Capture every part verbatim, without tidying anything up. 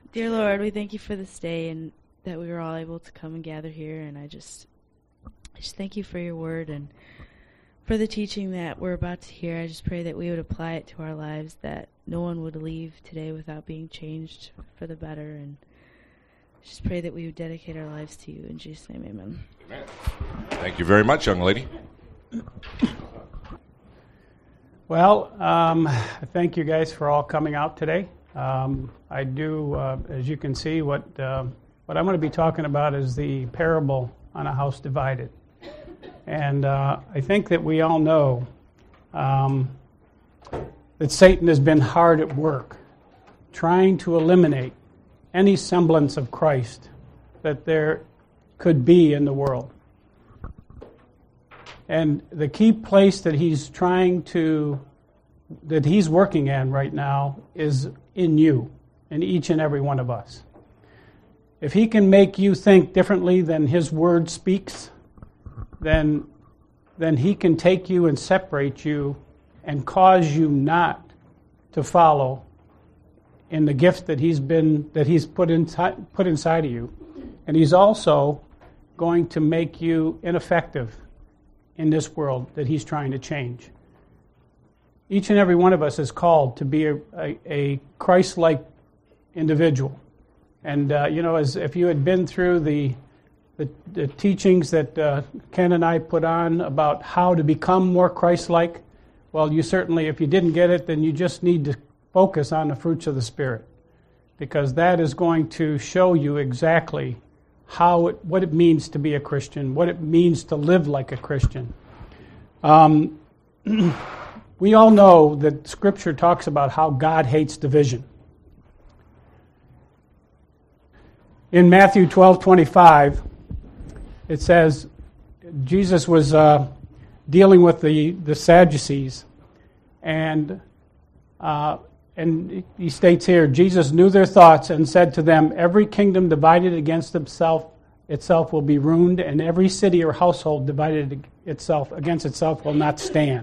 Dear Lord, we thank you for this day and that we were all able to come and gather here. And I just, I just thank you for your word and for the teaching that we're about to hear. I just pray that we would apply it to our lives, that no one would leave today without being changed for the better. And just pray that we would dedicate our lives to you. In Jesus' name, amen. Amen. Thank you very much, young lady. Well, um, thank you guys for all coming out today. Um, I do, uh, as you can see, what uh, what I'm going to be talking about is the parable on a house divided. And uh, I think that we all know um, that Satan has been hard at work trying to eliminate any semblance of Christ that there could be in the world. And the key place that he's trying to, that he's working in right now is in you, in each and every one of us. If he can make you think differently than his word speaks, then, then he can take you and separate you and cause you not to follow in the gift that he's been, that he's put inside, put inside of you. And he's also going to make you ineffective in this world that he's trying to change. Each and every one of us is called to be a, a, a Christ-like individual. And, uh, you know, as if you had been through the, the, the teachings that uh, Ken and I put on about how to become more Christ-like, well, you certainly, if you didn't get it, then you just need to focus on the fruits of the Spirit, because that is going to show you exactly how it, what it means to be a Christian, what it means to live like a Christian. Um, we all know that Scripture talks about how God hates division. In Matthew twelve twenty-five, it says Jesus was uh, dealing with the, the Sadducees, and uh, And he states here, Jesus knew their thoughts and said to them, every kingdom divided against itself, itself will be ruined, and every city or household divided itself against itself will not stand.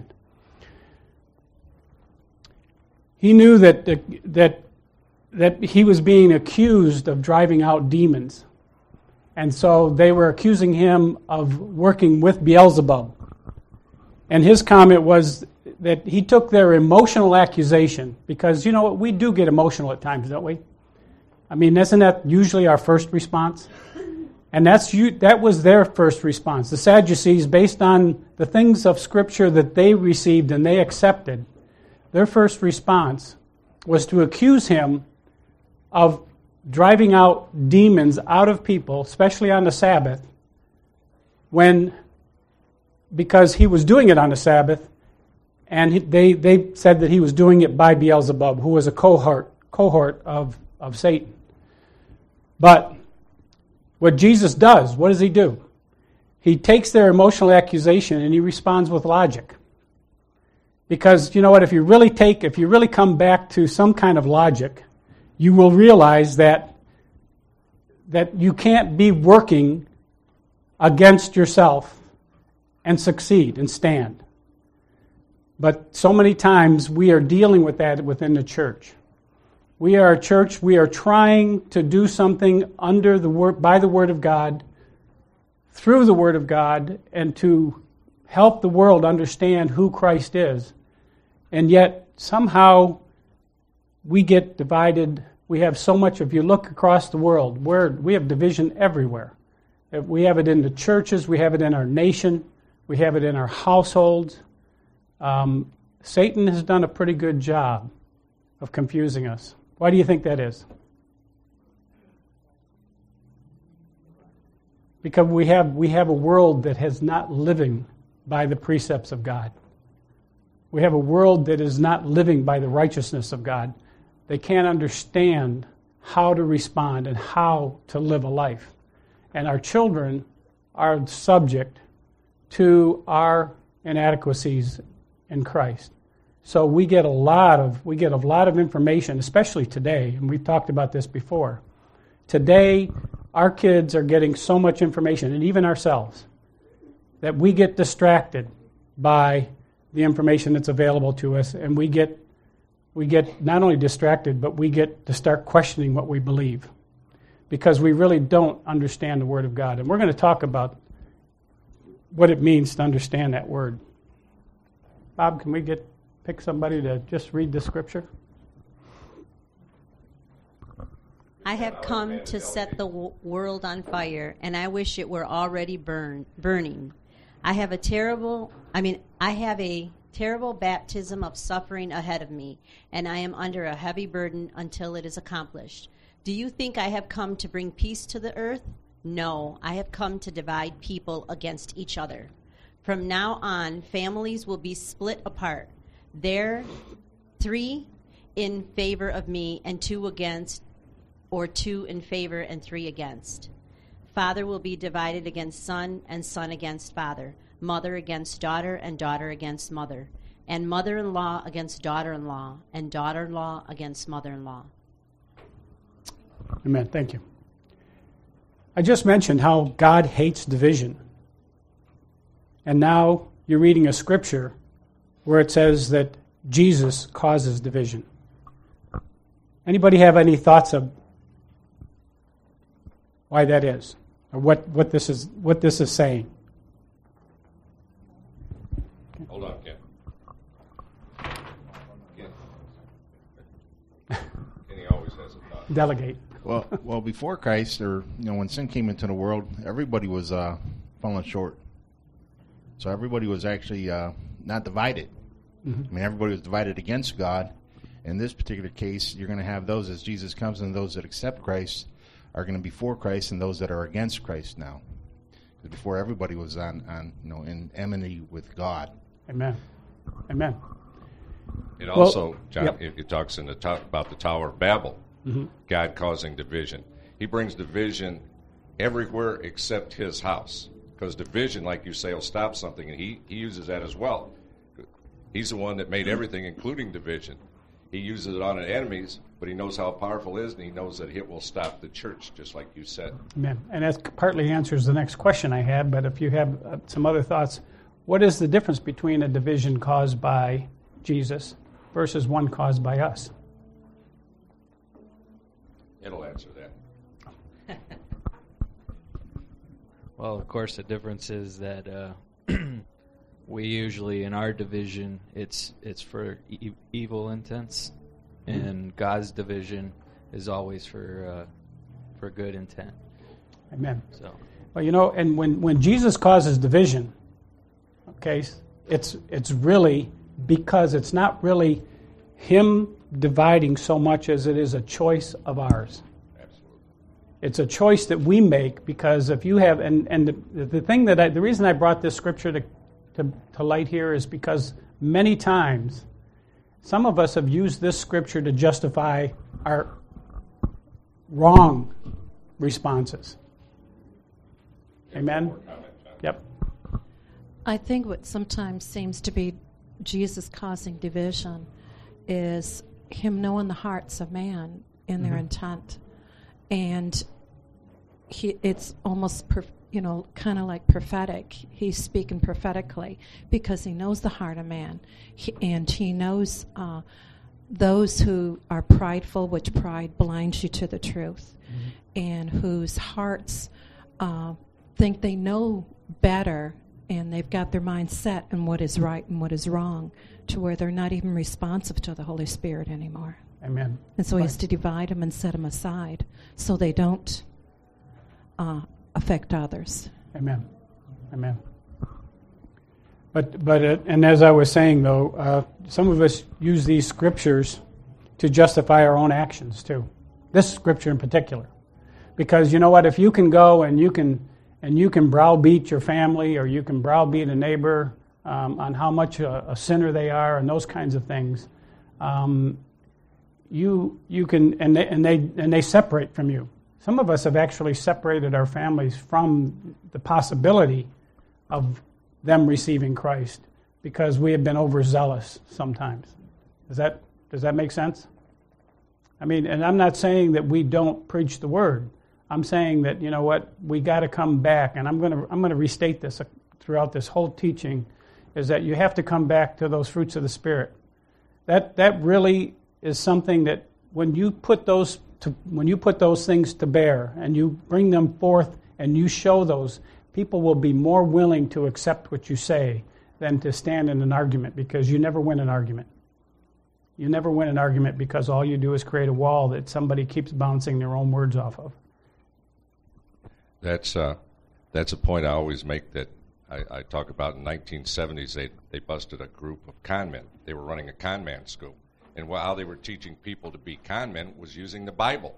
He knew that that that he was being accused of driving out demons. And so they were accusing him of working with Beelzebub. And his comment was that he took their emotional accusation, because, you know what, we do get emotional at times, don't we? I mean, isn't that usually our first response? And that's you, that was their first response. The Sadducees, based on the things of Scripture that they received and they accepted, their first response was to accuse him of driving out demons out of people, especially on the Sabbath, when, because he was doing it on the Sabbath, and they, they said that he was doing it by Beelzebub, who was a cohort cohort of, of Satan. But what Jesus does, what does he do? He takes their emotional accusation and he responds with logic. Because, you know what, if you really take, if you really come back to some kind of logic, you will realize that that you can't be working against yourself and succeed and stand. But so many times we are dealing with that within the church. We are a church, we are trying to do something under the word, by the Word of God, through the Word of God, and to help the world understand who Christ is. And yet, somehow, we get divided. We have so much, if you look across the world, we're, we have division everywhere. We have it in the churches, we have it in our nation, we have it in our households. Um, Satan has done a pretty good job of confusing us. Why do you think that is? Because we have we have a world that is not living by the precepts of God. We have a world that is not living by the righteousness of God. They can't understand how to respond and how to live a life. And our children are subject to our inadequacies in Christ. So we get a lot of we get a lot of information, especially today, and we've talked about this before. Today, our kids are getting so much information, and even ourselves, that we get distracted by the information that's available to us, and we get we get not only distracted, but we get to start questioning what we believe because we really don't understand the Word of God. And we're going to talk about what it means to understand that Word. Bob, can we get pick somebody to just read the Scripture? I have come to set the w- world on fire, and I wish it were already burn, burning. I have a terrible, I mean, I have a terrible baptism of suffering ahead of me, and I am under a heavy burden until it is accomplished. Do you think I have come to bring peace to the earth? No, I have come to divide people against each other. From now on, families will be split apart. There, three in favor of me and two against, or two in favor and three against. Father will be divided against son, and son against father, mother against daughter, and daughter against mother, and mother-in-law against daughter-in-law, and daughter-in-law against mother-in-law. Amen. Thank you. I just mentioned how God hates division. And now you're reading a scripture where it says that Jesus causes division. Anybody have any thoughts of why that is, or what, what this is what this is saying? Hold on, Ken. Ken. Kenny always has a thought. Delegate. Well, well, before Christ, or you know, when sin came into the world, everybody was uh, falling short. So everybody was actually uh, not divided. Mm-hmm. I mean, everybody was divided against God. In this particular case, you're going to have those as Jesus comes, and those that accept Christ are going to be for Christ, and those that are against Christ now. Because before, everybody was on, on, you know, in enmity with God. Amen. Amen. It also, well, John, yep. it, it talks in the to- about the Tower of Babel, mm-hmm. God causing division. He brings division everywhere except his house. Because division, like you say, will stop something, and he, he uses that as well. He's the one that made everything, including division. He uses it on enemies, but he knows how powerful it is, and he knows that it will stop the church, just like you said. Amen. And that partly answers the next question I had, but if you have uh, some other thoughts, what is the difference between a division caused by Jesus versus one caused by us? It'll answer that. Well, of course, the difference is that uh, we usually, in our division, it's it's for e- evil intents, and God's division is always for uh, for good intent. Amen. So, well, you know, and when, when Jesus causes division, okay, it's it's really because it's not really him dividing so much as it is a choice of ours. It's a choice that we make because if you have, and, and the, the thing that I, the reason I brought this scripture to, to, to light here is because many times some of us have used this scripture to justify our wrong responses. Amen? Yep. I think what sometimes seems to be Jesus causing division is him knowing the hearts of man in their mm-hmm. intent. And he, it's almost, perf, you know, kind of like prophetic. He's speaking prophetically because he knows the heart of man. He, and he knows uh, those who are prideful, which pride blinds you to the truth, mm-hmm. and whose hearts uh, think they know better and they've got their mind set on what is right and what is wrong to where they're not even responsive to the Holy Spirit anymore. Amen. And so he right. has to divide them and set them aside so they don't uh, affect others. Amen. Amen. But, but uh, and as I was saying, though, uh, some of us use these scriptures to justify our own actions, too. This scripture in particular. Because you know what? If you can go and you can and you can browbeat your family or you can browbeat a neighbor um, on how much a, a sinner they are and those kinds of things, um, You you can and they and they and they separate from you. Some of us have actually separated our families from the possibility of them receiving Christ because we have been overzealous sometimes. Does that does that make sense? I mean, and I'm not saying that we don't preach the word. I'm saying that, you know what, we got to come back, and I'm going to I'm going to restate this throughout this whole teaching, is that you have to come back to those fruits of the Spirit. That that really is something that when you put those to, when you put those things to bear and you bring them forth and you show those, people will be more willing to accept what you say than to stand in an argument, because you never win an argument. You never win an argument because all you do is create a wall that somebody keeps bouncing their own words off of. That's uh, that's a point I always make, that I, I talk about in the nineteen seventies. They they busted a group of con men. They were running a con man school, and while they were teaching people to be con men was using the Bible.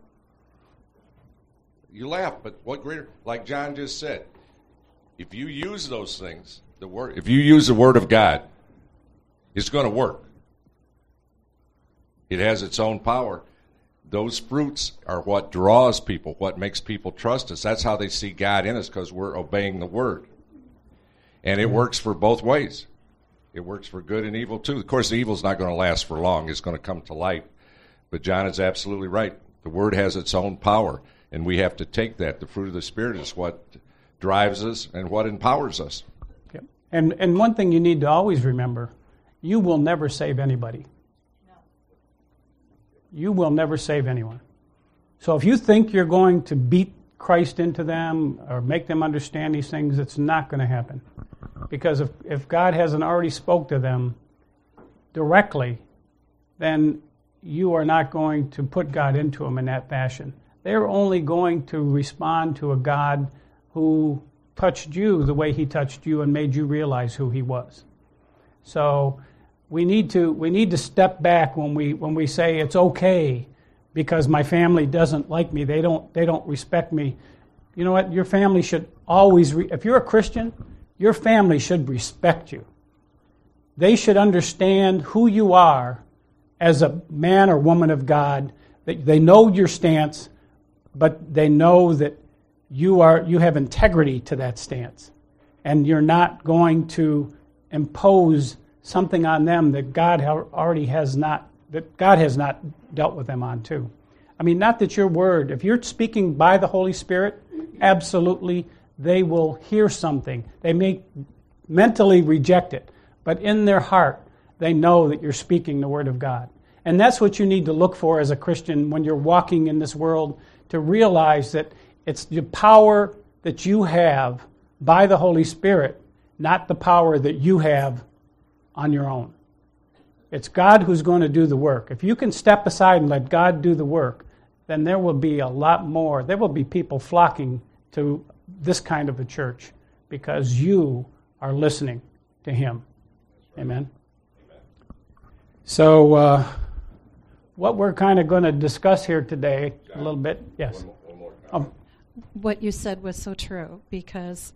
You laugh, but what greater? Like John just said, if you use those things, the word, if you use the Word of God, it's going to work. It has its own power. Those fruits are what draws people, what makes people trust us. That's how they see God in us, because we're obeying the Word. And it works for both ways. It works for good and evil, too. Of course, the evil's not going to last for long. It's going to come to light. But John is absolutely right. The Word has its own power, and we have to take that. The fruit of the Spirit is what drives us and what empowers us. Yep. And, and one thing you need to always remember, you will never save anybody. You will never save anyone. So if you think you're going to beat Christ into them or make them understand these things, it's not going to happen. Because if, if God hasn't already spoke to them directly, then you are not going to put God into them in that fashion. They're only going to respond to a God who touched you the way he touched you and made you realize who he was. So We need to we need to step back when we when we say it's okay because my family doesn't like me. They don't they don't respect me. You know what? Your family should always re- if you're a Christian, your family should respect you. They should understand who you are as a man or woman of God. They, they know your stance, but they know that you are you have integrity to that stance, and you're not going to impose something on them that God already has not, that God has not dealt with them on too. I mean, not that your word, if you're speaking by the Holy Spirit, absolutely, they will hear something. They may mentally reject it, but in their heart, they know that you're speaking the word of God. And that's what you need to look for as a Christian when you're walking in this world, to realize that it's the power that you have by the Holy Spirit, not the power that you have on your own. It's God who's going to do the work. If you can step aside and let God do the work, then there will be a lot more. There will be people flocking to this kind of a church because you are listening to him. Amen. Amen. So uh, what we're kind of going to discuss here today, John, a little bit. Yes. One more, one more um, what you said was so true, because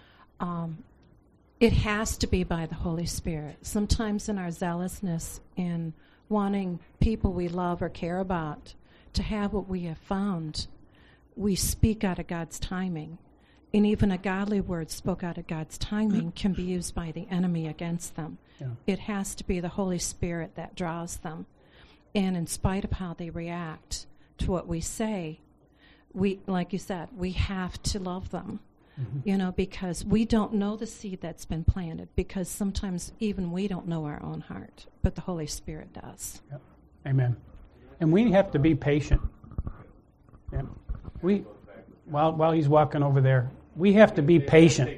um, it has to be by the Holy Spirit. Sometimes in our zealousness in wanting people we love or care about to have what we have found, we speak out of God's timing. And even a godly word spoke out of God's timing can be used by the enemy against them. Yeah. It has to be the Holy Spirit that draws them. And in spite of how they react to what we say, we, like you said, we have to love them. Mm-hmm. You know, because we don't know the seed that's been planted, because sometimes even we don't know our own heart, but the Holy Spirit does. Yep. Amen. And we have to be patient. Yeah. We, while while he's walking over there, we have to be patient,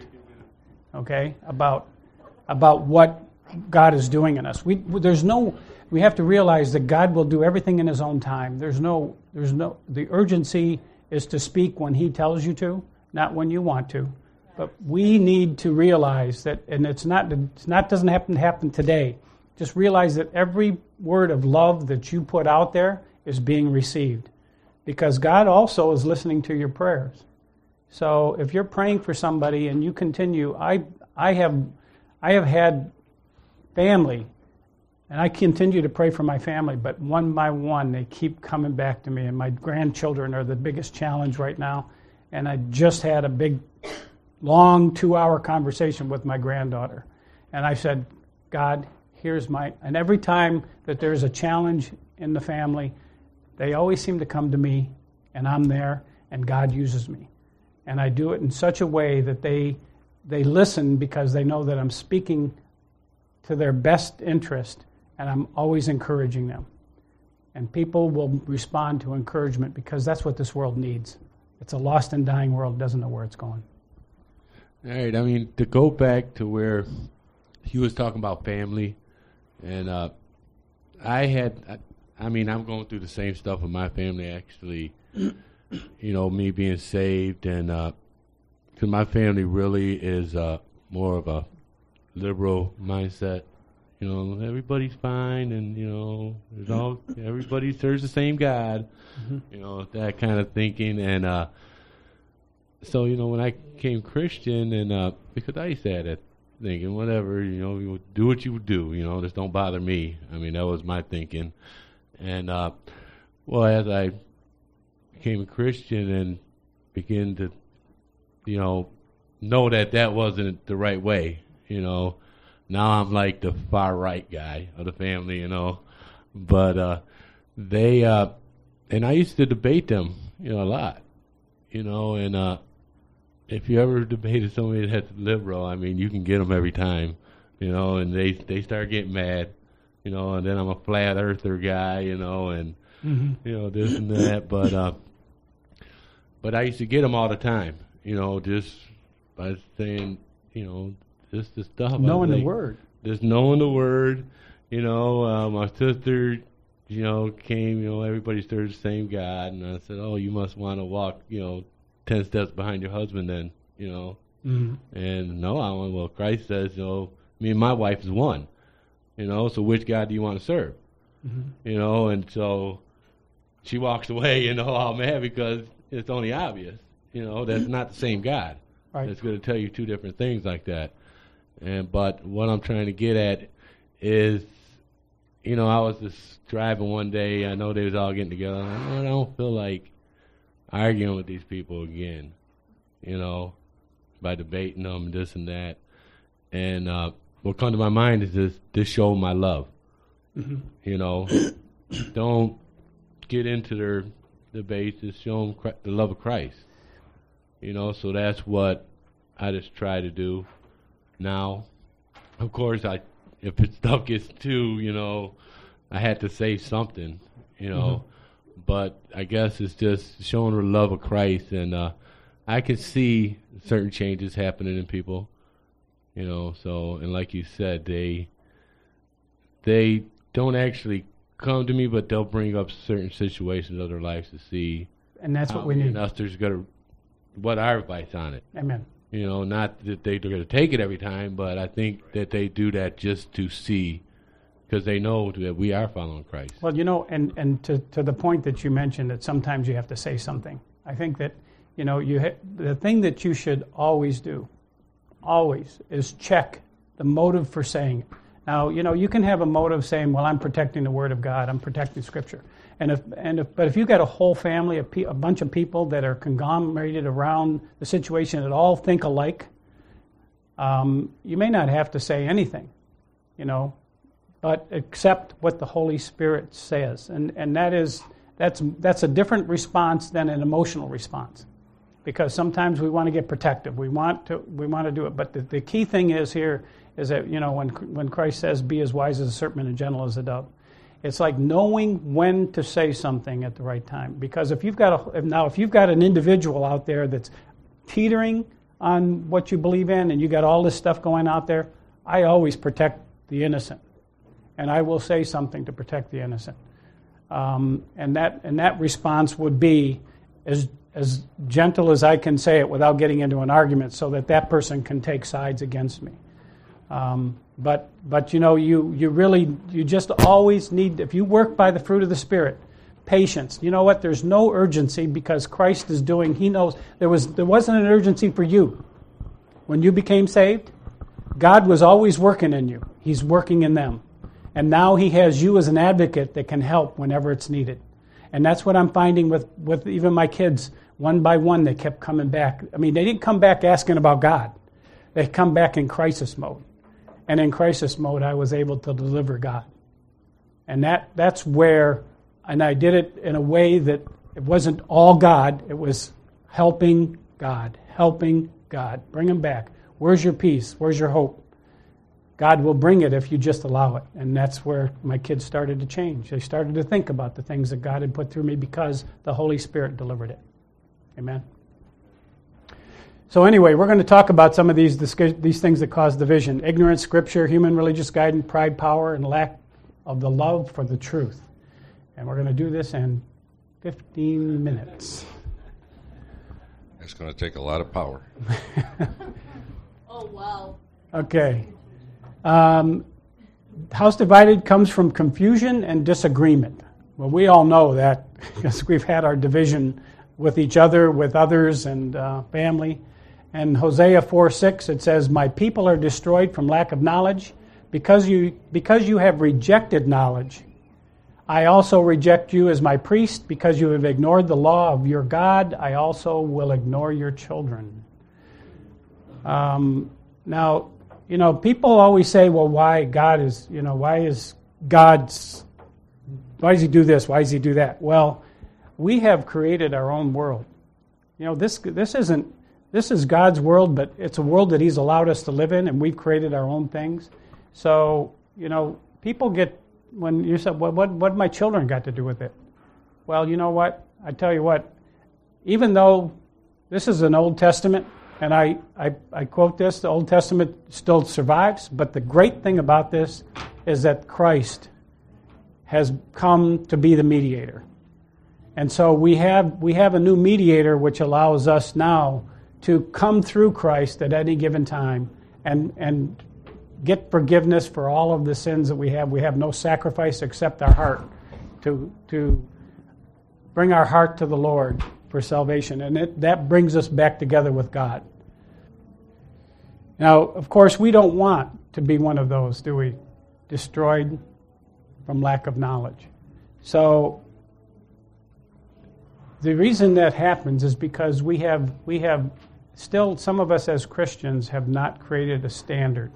okay, about about what God is doing in us. We there's no we have to realize that God will do everything in his own time. There's no there's no the urgency is to speak when he tells you to, not when you want to. But we need to realize that, and it's not it's not doesn't happen to happen today. Just realize that every word of love that you put out there is being received, because God also is listening to your prayers. So if you're praying for somebody and you continue, I I have I have had family, and I continue to pray for my family, but one by one they keep coming back to me, and my grandchildren are the biggest challenge right now. And I just had a big, long two-hour conversation with my granddaughter, and I said, God, here's my, and every time that there's a challenge in the family, they always seem to come to me, and I'm there, and God uses me. And I do it in such a way that they they listen, because they know that I'm speaking to their best interest, and I'm always encouraging them. And people will respond to encouragement because that's what this world needs. It's a lost and dying world, doesn't know where it's going. All right, I mean, to go back to where he was talking about family, and uh, I had, I, I mean, I'm going through the same stuff with my family, actually. You know, me being saved, and uh, because my family really is uh, more of a liberal mindset. You know, everybody's fine, and you know, there's all everybody serves the same God. Mm-hmm. You know, that kind of thinking, and uh, so you know, when I became Christian, and uh, because I used to have that thinking, whatever, you know, you do what you would do. You know, just don't bother me. I mean, that was my thinking, and uh, well, as I became a Christian and began to, you know, know that that wasn't the right way, you know. Now I'm like the far right guy of the family, you know. But uh, they, uh, and I used to debate them, you know, a lot, you know. And uh, if you ever debated somebody that's liberal, I mean, you can get them every time, you know. And they they start getting mad, you know. And then I'm a flat earther guy, you know, and mm-hmm. you know this and that. But uh, but I used to get them all the time, you know, just by saying, you know. Just the stuff. Knowing like, the word. Just knowing the word. You know, uh, my sister, you know, came, you know, everybody serves the same God. And I said, oh, you must want to walk, you know, ten steps behind your husband then, you know. Mm-hmm. And no, I went, well, Christ says, you know, me and my wife is one. You know, so which God do you want to serve? Mm-hmm. You know, and so she walks away, you know, all mad because it's only obvious. You know, that's not the same God. Right. That's going to tell you two different things like that. And but what I'm trying to get at is, you know, I was just driving one day. I know they was all getting together. And I don't feel like arguing with these people again, you know, by debating them and this and that. And uh, what comes to my mind is this: this show my love. Mm-hmm. You know, don't get into their debates. Just show them the love of Christ. You know, so that's what I just try to do. Now, of course, I if it stuff gets too, you know, I had to say something, you know. Mm-hmm. But I guess it's just showing the love of Christ, and uh, I can see certain changes happening in people, you know. So, and like you said, they they don't actually come to me, but they'll bring up certain situations of their lives to see. And that's what we need. And us, there's got to what our advice on it. Amen. You know, not that they're going to take it every time, but I think that they do that just to see, because they know that we are following Christ. Well, you know, and, and to, to the point that you mentioned that sometimes you have to say something. I think that, you know, you ha- the thing that you should always do, always, is check the motive for saying it. Now, you know, you can have a motive saying, well, I'm protecting the Word of God, I'm protecting Scripture. And if, and if, but if you've got a whole family, a, pe- a bunch of people that are conglomerated around the situation that all think alike, um, you may not have to say anything, you know, but accept what the Holy Spirit says. And, and that is, that's, that's a different response than an emotional response. Because sometimes we want to get protective. We want to, we want to do it. But the, the key thing is here is that, you know, when, when Christ says, be as wise as a serpent and gentle as a dove, it's like knowing when to say something at the right time. Because if you've got a, now if you've got an individual out there that's teetering on what you believe in, and you got all this stuff going out there, I always protect the innocent, and I will say something to protect the innocent. Um, and that and that response would be as as gentle as I can say it without getting into an argument, so that that person can take sides against me. Um, but but you know you you really you just always need, if you work by the fruit of the Spirit, patience. You know what? There's no urgency because Christ is doing. He knows there was there wasn't an urgency for you when you became saved. God was always working in you. He's working in them, and now He has you as an advocate that can help whenever it's needed. And that's what I'm finding with with even my kids. One by one, they kept coming back. I mean, they didn't come back asking about God. They come back in crisis mode. And in crisis mode, I was able to deliver God. And that that's where, and I did it in a way that it wasn't all God. It was helping God, helping God. Bring them back. Where's your peace? Where's your hope? God will bring it if you just allow it. And that's where my kids started to change. They started to think about the things that God had put through me because the Holy Spirit delivered it. Amen. So anyway, we're going to talk about some of these these things that cause division. Ignorance, Scripture, human religious guidance, pride, power, and lack of the love for the truth. And we're going to do this in fifteen minutes. It's going to take a lot of power. Oh, wow. Okay. Um, house divided comes from confusion and disagreement. Well, we all know that because we've had our division with each other, with others, and uh, family. And Hosea four six, it says, "My people are destroyed from lack of knowledge. Because you, because you have rejected knowledge, I also reject you as my priest. Because you have ignored the law of your God, I also will ignore your children." Um, now, you know, people always say, well, why God is, you know, why is God's, why does he do this? Why does he do that? Well, we have created our own world. You know, this this isn't, this is God's world, but it's a world that he's allowed us to live in, and we've created our own things. So, you know, people get, when you said, well, what what my children got to do with it? Well, you know what? I tell you what, even though this is an Old Testament, and I, I, I quote this, the Old Testament still survives, but the great thing about this is that Christ has come to be the mediator. And so we have we have a new mediator which allows us now to come through Christ at any given time and and get forgiveness for all of the sins that we have. We have no sacrifice except our heart to to bring our heart to the Lord for salvation. And it, that brings us back together with God. Now, of course, we don't want to be one of those, do we? Destroyed from lack of knowledge. So the reason that happens is because we have we have still, some of us as Christians have not created a standard.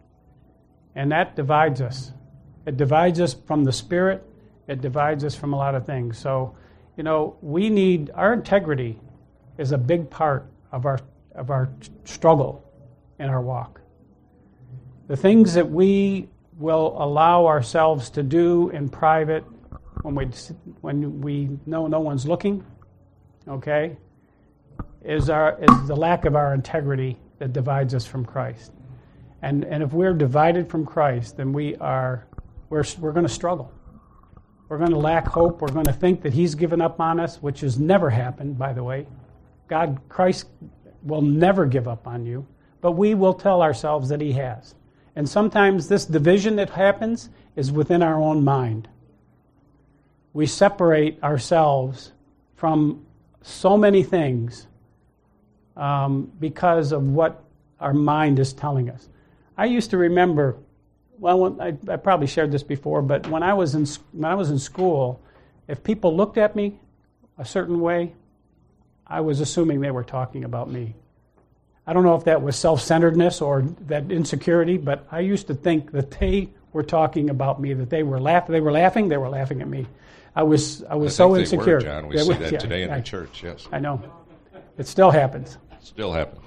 And that divides us. It divides us from the Spirit. It divides us from a lot of things. So, you know, we need, our integrity is a big part of our of our struggle in our walk. The things that we will allow ourselves to do in private when we when we know no one's looking, okay, is our is the lack of our integrity that divides us from Christ. And and if we're divided from Christ, then we are we're we're going to struggle. We're going to lack hope. We're going to think that he's given up on us, which has never happened, by the way. God, Christ will never give up on you, but we will tell ourselves that he has. And sometimes this division that happens is within our own mind. We separate ourselves from so many things um, because of what our mind is telling us. I used to remember, well, when, I, I probably shared this before, but when I was in when I was in school, if people looked at me a certain way, I was assuming they were talking about me. I don't know if that was self-centeredness or that insecurity, but I used to think that they were talking about me, that they were laughing. They were laughing. They were laughing at me. I was I was I so think insecure. They were, John. We they see were, that yeah, today in I, the church. Yes, I know. It still happens. Still happens.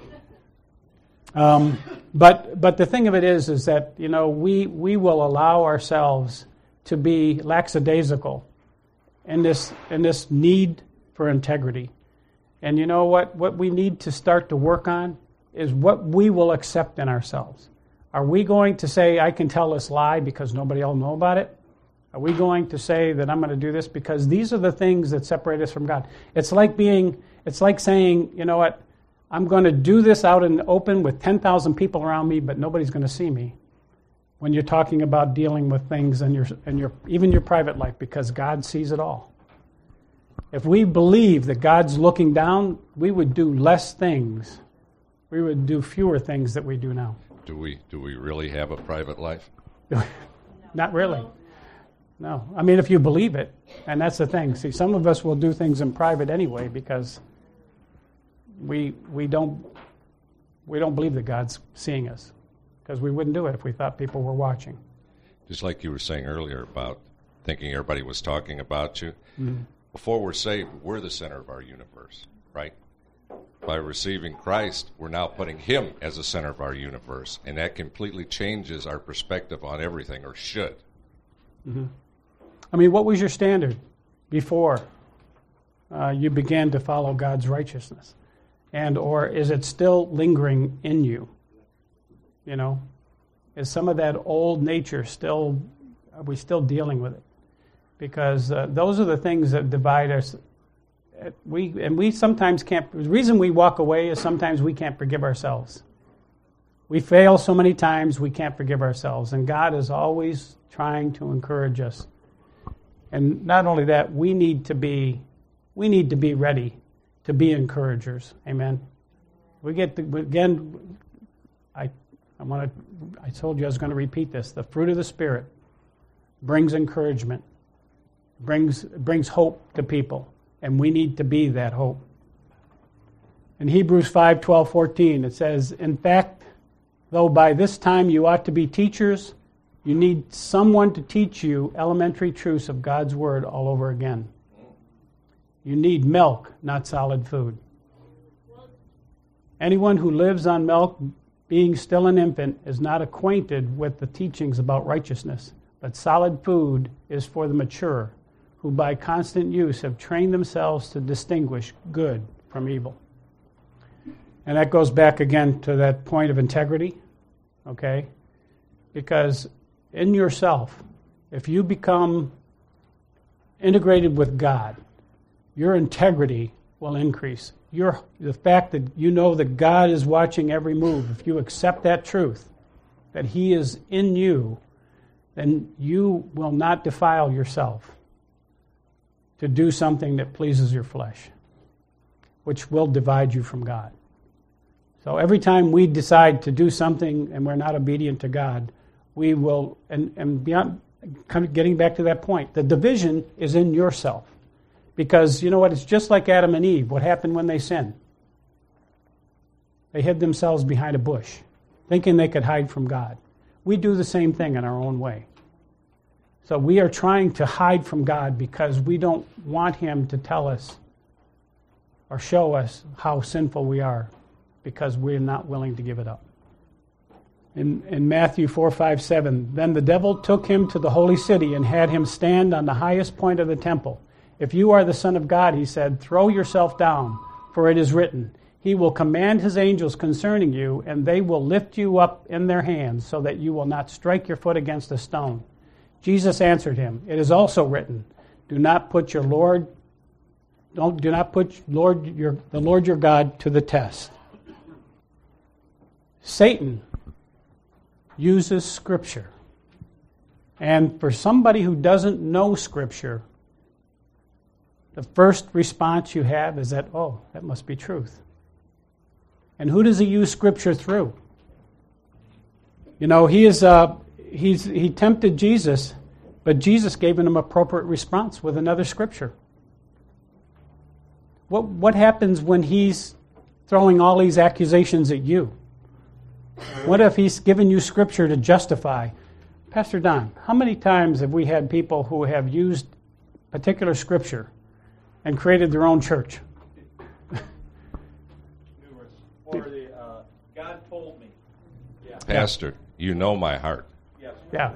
Um, but but the thing of it is, is that you know we we will allow ourselves to be lackadaisical in this in this need for integrity, and you know what what we need to start to work on is what we will accept in ourselves. Are we going to say I can tell this lie because nobody will know about it? Are we going to say that I'm going to do this because these are the things that separate us from God? It's like being it's like saying, you know what? I'm going to do this out in the open with ten thousand people around me, but nobody's going to see me. When you're talking about dealing with things in your, in your, even your private life, because God sees it all. If we believe that God's looking down, we would do less things. We would do fewer things that we do now. Do we do we really have a private life? Not really. No. I mean, if you believe it, and that's the thing. See, some of us will do things in private anyway because We we don't we don't believe that God's seeing us, because we wouldn't do it if we thought people were watching. Just like you were saying earlier about thinking everybody was talking about you. Mm-hmm. Before we're saved, we're the center of our universe, right? by receiving Christ, we're now putting him as the center of our universe, and that completely changes our perspective on everything, or should. Mm-hmm. I mean, what was your standard before uh, you began to follow God's righteousness? And or is it still lingering in you? You know, is some of that old nature still, are we still dealing with it? Because uh, those are the things that divide us. We and we sometimes can't. The reason we walk away is sometimes we can't forgive ourselves. We fail so many times we can't forgive ourselves, and God is always trying to encourage us. And not only that, we need to be, we need to be ready to be encouragers. Amen. We get the, again. I I want to. I told you I was going to repeat this. The fruit of the Spirit brings encouragement, brings brings hope to people. And we need to be that hope. In Hebrews five, twelve, fourteen, it says, in fact, though by this time you ought to be teachers, you need someone to teach you elementary truths of God's Word all over again. You need milk, not solid food. Anyone who lives on milk, being still an infant, is not acquainted with the teachings about righteousness, but solid food is for the mature, who by constant use have trained themselves to distinguish good from evil. And that goes back again to that point of integrity, okay? Because in yourself, if you become integrated with God, your integrity will increase. Your, the fact that you know that God is watching every move, if you accept that truth, that He is in you, then you will not defile yourself to do something that pleases your flesh, which will divide you from God. So every time we decide to do something and we're not obedient to God, we will, and, and beyond, kind of getting back to that point, the division is in yourself. Because you know what, it's just like Adam and Eve. What happened when they sinned? They hid themselves behind a bush, thinking they could hide from God. We do the same thing in our own way. So we are trying to hide from God because we don't want Him to tell us or show us how sinful we are, because we're not willing to give it up. In, in Matthew four, five, seven, then the devil took him to the holy city and had him stand on the highest point of the temple. If you are the Son of God, he said, throw yourself down, for it is written, He will command His angels concerning you, and they will lift you up in their hands, so that you will not strike your foot against a stone. Jesus answered him, it is also written, do not put your Lord, don't, do not put Lord your, the Lord your God to the test. Satan uses Scripture. And for somebody who doesn't know Scripture, the first response you have is that, oh, that must be truth. And who does he use Scripture through? You know, he is uh, he's he tempted Jesus, but Jesus gave him an appropriate response with another Scripture. What what happens when he's throwing all these accusations at you? What if he's given you Scripture to justify? Pastor Don, how many times have we had people who have used particular Scripture and created their own church? Numerous. Or the uh, God told me. Yeah. Pastor, you know my heart. Yes. Yeah.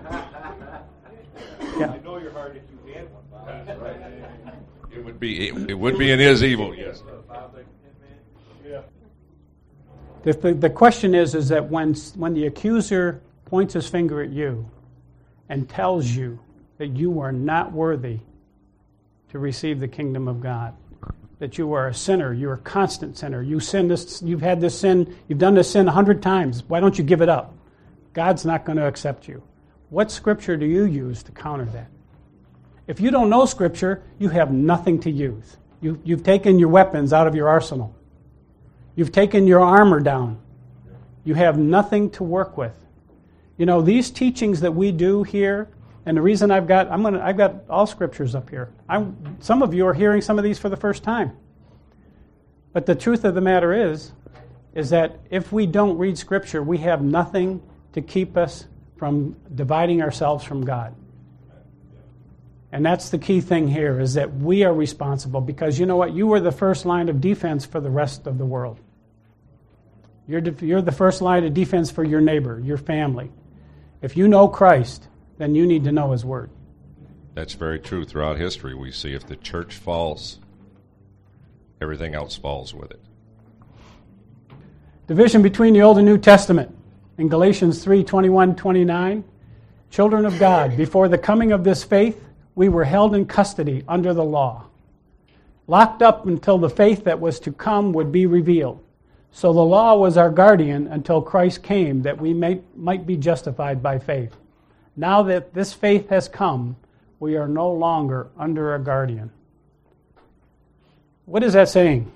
Yeah. I know your heart if you had one, Bob. That's right. It would be it, it would be in his evil, yes. Yeah. The, the, the question is, is that when when the accuser points his finger at you and tells you that you are not worthy to receive the kingdom of God, that you are a sinner, you're a constant sinner, you sin this, you've had this sin, you've done this sin a hundred times, why don't you give it up? God's not going to accept you. What Scripture do you use to counter that? If you don't know Scripture, you have nothing to use. You, you've taken your weapons out of your arsenal. You've taken your armor down. You have nothing to work with. You know, these teachings that we do here, and the reason I've got I'm gonna I've got all scriptures up here. I'm, some of you are hearing some of these for the first time. But the truth of the matter is, is that if we don't read Scripture, we have nothing to keep us from dividing ourselves from God. And that's the key thing here, is that we are responsible, because you know what? You were the first line of defense for the rest of the world. You're, de- you're the first line of defense for your neighbor, your family. If you know Christ, then you need to know His Word. That's very true. Throughout history, we see if the church falls, everything else falls with it. Division between the Old and New Testament. In Galatians three, twenty-one, twenty-nine, children of God, before the coming of this faith, we were held in custody under the law, locked up until the faith that was to come would be revealed. So the law was our guardian until Christ came, that we may, might be justified by faith. Now that this faith has come, we are no longer under a guardian. What is that saying?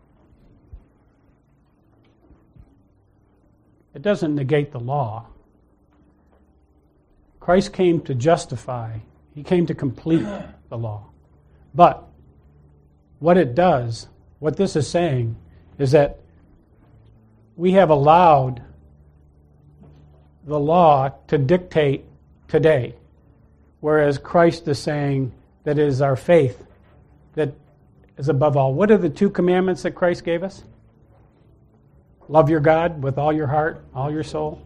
It doesn't negate the law. Christ came to justify. He came to complete the law. But what it does, what this is saying, is that we have allowed the law to dictate today, whereas Christ is saying that it is our faith that is above all. What are the two commandments that Christ gave us? Love your God with all your heart, all your soul,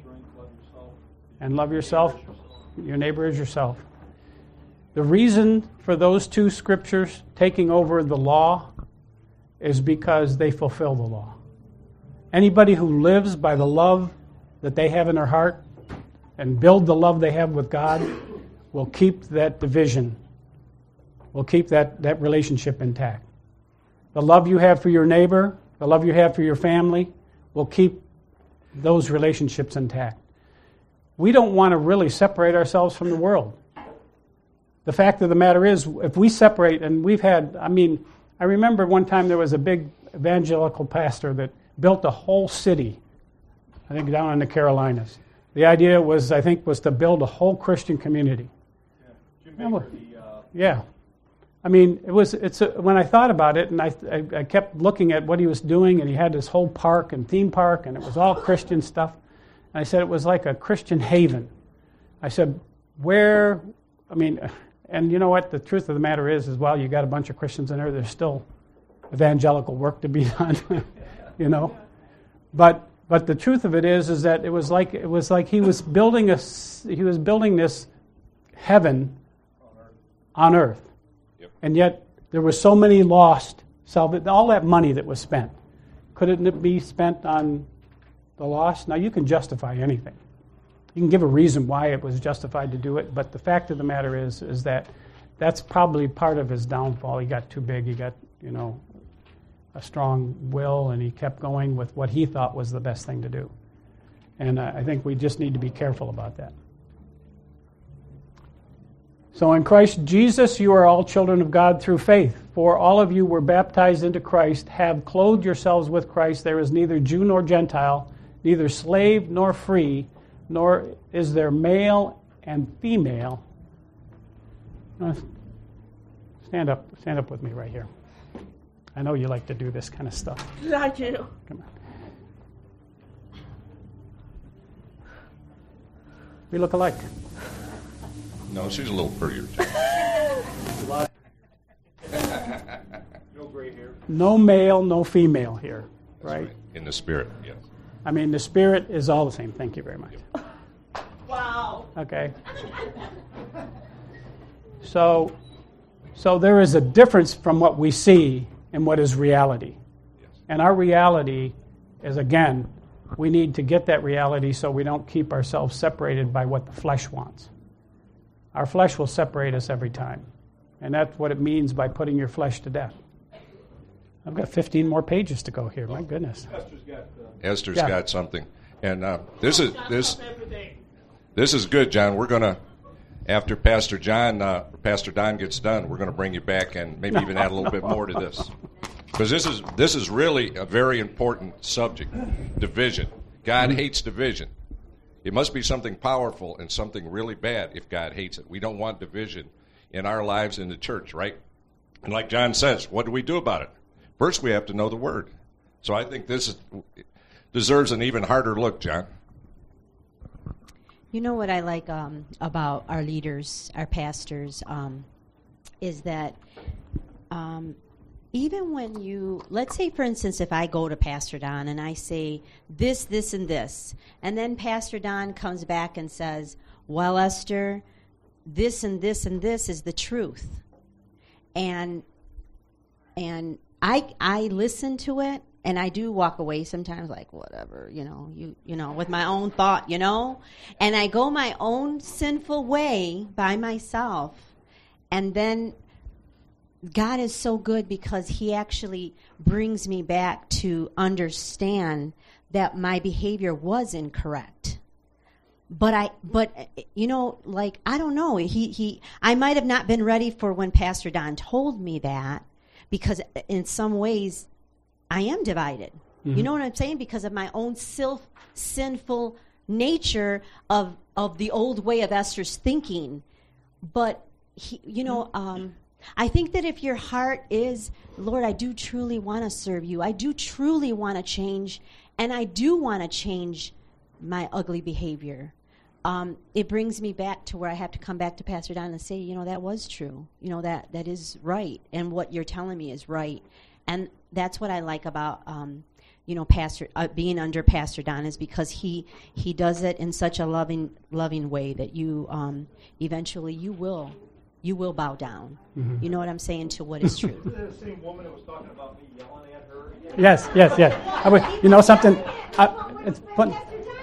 and love yourself, your neighbor as yourself. The reason for those two scriptures taking over the law is because they fulfill the law. Anybody who lives by the love that they have in their heart and build the love they have with God will keep that division, will keep that, that relationship intact. The love you have for your neighbor, the love you have for your family, will keep those relationships intact. We don't want to really separate ourselves from the world. The fact of the matter is, if we separate, and we've had, I mean, I remember one time there was a big evangelical pastor that built a whole city, I think down in the Carolinas. The idea was, I think, was to build a whole Christian community. Yeah, Jim Baker, the, uh... yeah. I mean, it was. It's a, when I thought about it, and I, I I kept looking at what he was doing, and he had this whole park and theme park, and it was all Christian stuff. And I said it was like a Christian haven. I said, where? I mean, and you know what? The truth of the matter is, is while you got a bunch of Christians in there, there's still evangelical work to be done. You know, but but the truth of it is, is that it was like it was like he was building a he was building this heaven on earth. And yet, there were so many lost, salvation, all that money that was spent. Couldn't it be spent on the lost? Now, you can justify anything. You can give a reason why it was justified to do it, but the fact of the matter is, is that that's probably part of his downfall. He got too big. He got, you know, a strong will, and he kept going with what he thought was the best thing to do. And I think we just need to be careful about that. So in Christ Jesus, you are all children of God through faith. For all of you were baptized into Christ, have clothed yourselves with Christ. There is neither Jew nor Gentile, neither slave nor free, nor is there male and female. Stand up, stand up with me right here. I know you like to do this kind of stuff. I do. Come on. We look alike. No, she's a little prettier. No gray hair. No male, no female here, right? right? In the spirit, yes. I mean, the spirit is all the same. Thank you very much. Wow. Okay. So, so there is a difference from what we see and what is reality. Yes. And our reality is, again, we need to get that reality so we don't keep ourselves separated by what the flesh wants. Our flesh will separate us every time. And that's what it means by putting your flesh to death. I've got fifteen more pages to go here. My goodness. Esther's got, uh, Esther's Yeah. got something. And uh, this is this this is good, John. We're going to, after Pastor John, uh, Pastor Don gets done, we're going to bring you back and maybe even add a little bit more to this. Because this is this is really a very important subject, division. God hates division. It must be something powerful and something really bad if God hates it. We don't want division in our lives in the church, right? And like John says, what do we do about it? First, we have to know the Word. So I think this is, deserves an even harder look, John. You know what I like um, about our leaders, our pastors? Um, is that um, even when you, let's say, for instance, if I go to Pastor Don and I say this, this, and this, and then Pastor Don comes back and says, well, Esther, this and this and this is the truth. And and I I listen to it, and I do walk away sometimes like, whatever, you know, you you know, with my own thought, you know, and I go my own sinful way by myself, and then God is so good because he actually brings me back to understand that my behavior was incorrect. But I, but you know, like, I don't know. He, he, I might have not been ready for when Pastor Don told me that, because in some ways I am divided. Mm-hmm. You know what I'm saying? Because of my own self, sinful nature of, of the old way of Esther's thinking. But he, you know, um, I think that if your heart is, Lord, I do truly want to serve you. I do truly want to change, and I do want to change my ugly behavior. Um, it brings me back to where I have to come back to Pastor Don and say, you know, that was true. You know, that that is right, and what you're telling me is right. And that's what I like about, um, you know, Pastor uh, being under Pastor Don, is because he he does it in such a loving loving way that you um, eventually you will you will bow down. Mm-hmm. You know what I'm saying, to what is true. Is that the same woman that was talking about me yelling at her? Yes, yes, yes. I would, you know something? I, it's fun.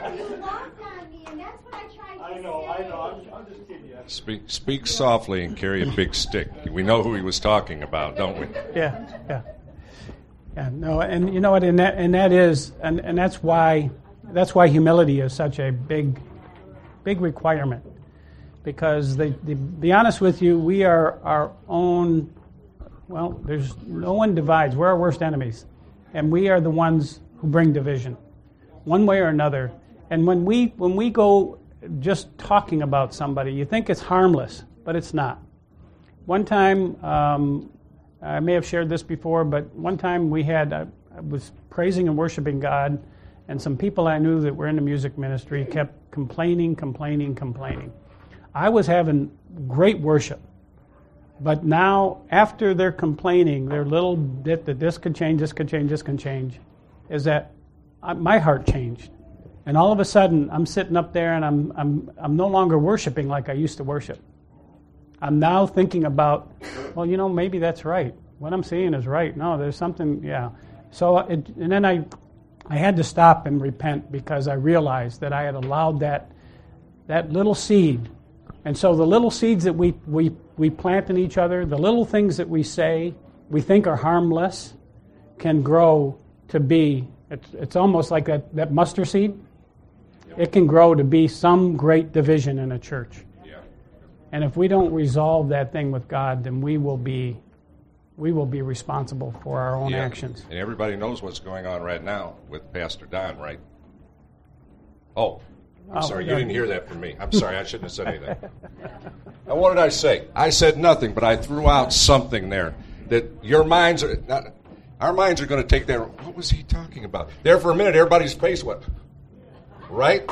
I know, I know. I'm, I'm just kidding you. Speak, speak softly and carry a big stick. We know who he was talking about, don't we? Yeah, yeah, yeah. No, and you know what? And that, and that is, and, and that's why, that's why humility is such a big, big requirement. Because they, they, be honest with you, we are our own. Well, there's no one divides. We're our worst enemies, and we are the ones who bring division, one way or another. And when we when we go just talking about somebody, you think it's harmless, but it's not. One time, um, I may have shared this before, but one time we had, I, I was praising and worshiping God, and some people I knew that were in the music ministry kept complaining, complaining, complaining. I was having great worship, but now after they're complaining, their little bit that this could change, this could change, this can change, is that I, my heart changed. And all of a sudden, I'm sitting up there, and I'm I'm I'm no longer worshiping like I used to worship. I'm now thinking about, well, you know, maybe that's right. What I'm seeing is right. No, there's something, yeah. So, it, and then I, I had to stop and repent, because I realized that I had allowed that, that little seed. And so the little seeds that we we we plant in each other, the little things that we say, we think are harmless, can grow to be. It's it's almost like that that mustard seed. It can grow to be some great division in a church. Yeah. And if we don't resolve that thing with God, then we will be we will be responsible for our own Yeah. actions. And everybody knows what's going on right now with Pastor Don, right? Oh, I'm Oh, sorry, you yeah. didn't hear that from me. I'm sorry, I shouldn't have said anything. Now, what did I say? I said nothing, but I threw out something there that your minds are not. Our minds are going to take that. What was he talking about? There for a minute, everybody's face went, right?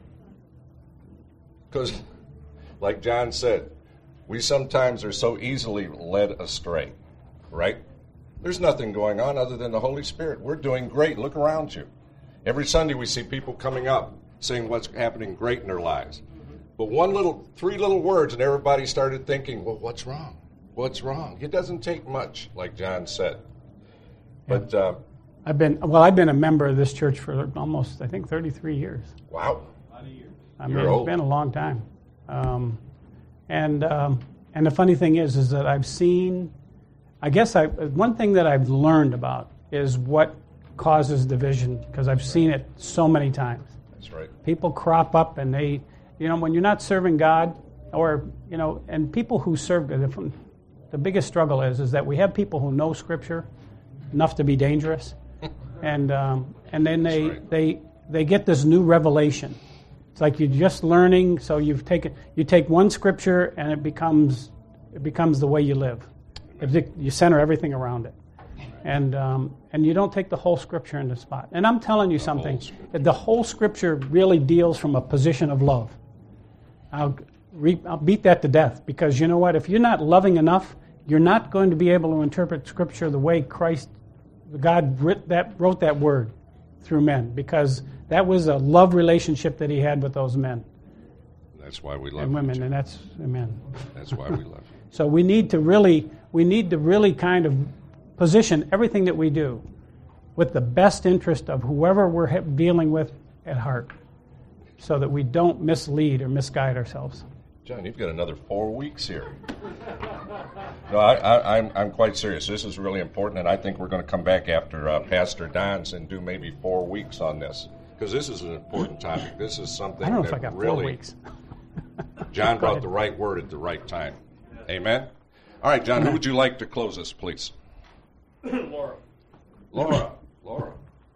Because, like John said, we sometimes are so easily led astray, right? There's nothing going on other than the Holy Spirit. We're doing great. Look around you. Every Sunday we see people coming up saying what's happening great in their lives. But one little, three little words, and everybody started thinking, well, what's wrong? What's wrong? It doesn't take much, like John said. But uh, I've been well. I've been a member of this church for almost, I think, thirty-three years. wow, I mean, You're it's old. been a long time. Um, and um, and the funny thing is, is that I've seen. I guess I one thing that I've learned about is what causes division, because I've seen it so many times. that's right. People crop up, and they, you know, when you're not serving God, or you know, and people who serve God, the biggest struggle is is that we have people who know Scripture enough to be dangerous, and um, and then they right. they they get this new revelation. It's like you're just learning, so you've taken you take one scripture and it becomes it becomes the way you live. It, you center everything around it, and um, and you don't take the whole scripture in the spot. And I'm telling you something, that the whole scripture really deals from a position of love. I'll re, I'll beat that to death, because you know what? If you're not loving enough, you're not going to be able to interpret Scripture the way Christ, God writ that, wrote that word through men, because that was a love relationship that he had with those men. That's why we love and women, you. and that's amen. That's why we love you. So we need to really, we need to really kind of position everything that we do with the best interest of whoever we're dealing with at heart, so that we don't mislead or misguide ourselves. John, you've got another four weeks here. No, I, I, I'm I'm quite serious. This is really important, and I think we're going to come back after uh, Pastor Don's and do maybe four weeks on this, because this is an important topic. This is something I don't know that if I got really, four weeks. John Go brought ahead. the right word at the right time. Amen? All right, John, who would you like to close us, please? Laura. Laura. Laura.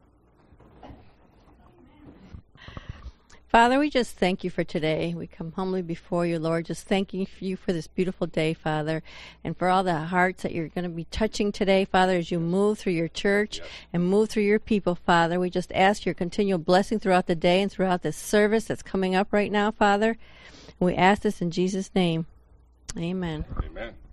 Father, we just thank you for today. We come humbly before you, Lord, just thanking you for this beautiful day, Father, and for all the hearts that you're going to be touching today, Father, as you move through your church Yes. and move through your people, Father. We just ask your continual blessing throughout the day and throughout this service that's coming up right now, Father. And we ask this in Jesus' name. Amen. Amen.